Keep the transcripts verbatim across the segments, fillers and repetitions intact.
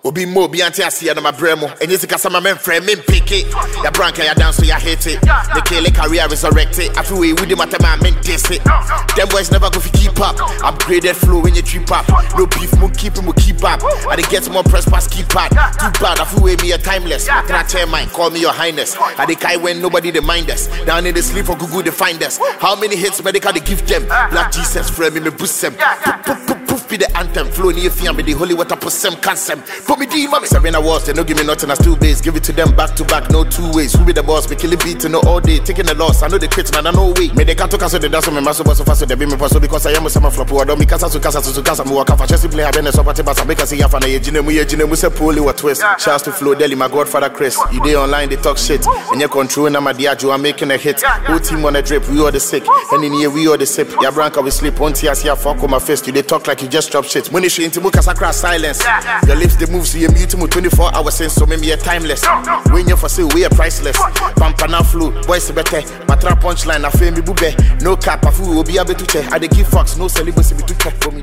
Obi mo bi anti asia na mabremo. Enye sika sama men frame men pick it. Ya branca ya dance so ya hate it. The kill career resurrected. I feel we with the matter man men diss it. Them boys never go fi keep up. Upgraded flow when you trip up. No beef mo keep mo keep up. I dey get more press pass keep out. Too bad I feel we me a timeless. Can I tell mine? Call me your highness. I dey kai when nobody dey mind us. Down in the sleep for Google they find us. How many hits medical they give them? Black Jesus frame me me boost them. Poof be the anthem. Flow near fiam with the holy water put some cancel. Put me D mommy. Seven awards, they no give me nothing, I still base. Give it to them back to back, no two ways. Who be the boss? We kill it beat no all day. Taking the loss, I know they quit, and I know way. Me they can't talk so they dance on me maso so fast so they be me paso because I am a summer flop. I don't me casa to casa to casa. Mo waka for Chelsea player, been a supporter, but I make us see ya fana ye jine mu ye jine mu se poli wa twist. Shouts to Flo Deli, my godfather Chris. You dey online, they talk shit, and you control na my diajo, I'm making a hit. Whole team on a drip, we all the sick, and in here we all the sip. Ya branca we sleep, one tear see ya fuck on my fist. You they talk like you just drop shit. When you show into muka sakra silence, your lips they move so you mute mu twenty-four hours since so maybe a timeless. When you for sale, we are priceless. Pampana flu, boys better. Matra punchline, I feel me bube. No cap, I feel will be able to check. I dey give fucks, no celibacy to check for me.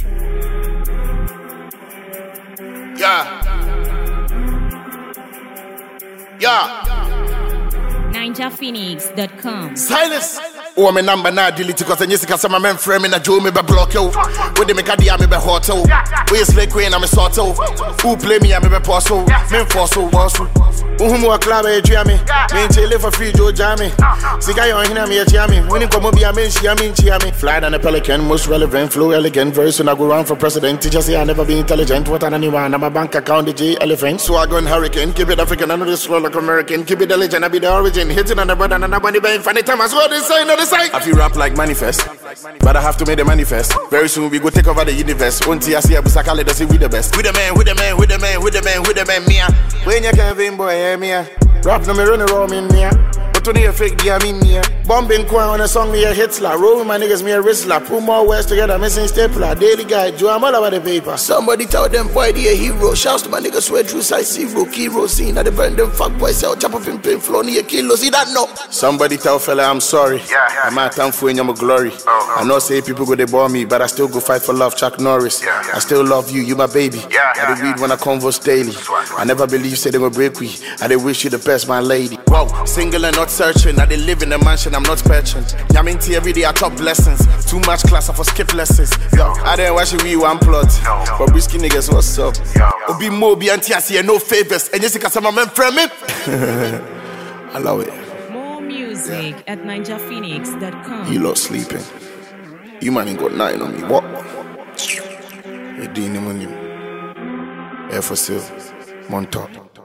Yeah. Yeah. Ninja Phoenix dot com. Silence. Oh, my number now delete because I just got some men frame in a Joe me be block you. With the make a dia me be hotel. We slay queen I'm a sort of. Who play me I'm a postal. Men for so was. Who more club a jammy. Men chill for free Joe jammy. Sika you hina me a jammy. When you come up be a men she a mean she a me. Fly down a pelican, most relevant, flow elegant. Very soon I go round for president. Teacher say I never be intelligent. What an anyone. I'm a bank account the J elephant. So I go in hurricane. Keep it African, I know this slow like American. Keep it the legend, I be the origin. Hitting on the brother and nobody be funny time as well. They say no. I feel rap like manifest, but I have to make the manifest. Very soon we go take over the universe. Until I see a busakale does it with the best. With the man, with the man, with the man, with the man, with the man, Mia. When you Kevin boy, yeah, Mia. Rap no me run around in Mia. But only a fake dia me Mia. Bombing coin on a song me a Hitler. Roll with my niggas me a Rizzler. Put more words together, missing stapler. Daily guide, Joe I'm all over the paper. Somebody tell them boy they a hero. Shouts to my niggas swear true size zero. Kiro scene at the burn them fuck boys. Sell chop up in pain flow near kilo. See that no? Somebody tell fella I'm sorry. Yeah, yeah. I'm out time for I'm a glory. Oh, oh. I know say people go they bore me, but I still go fight for love. Chuck Norris. Yeah, yeah. I still love you, you my baby. Yeah, yeah, I dey read yeah. when I converse daily. Swag, swag. I never believe say they will break we. I dey wish you the best, my lady. Wow, single and not searching. I dey live in a mansion, I'm not patching. Yaminti every day I top blessings. Too much class, I for skip lessons. Yo, I didn't watch you, we one plot. No, no. But brisky niggas, what's up? Yo, yo. Obi mo be anti I see no favors. And you see some men frame it. I love it. More music yeah. at Ninja Phoenix dot com. You lot sleeping. You man ain't got nothing on me. What? You didn't even Air for sale. Montauk.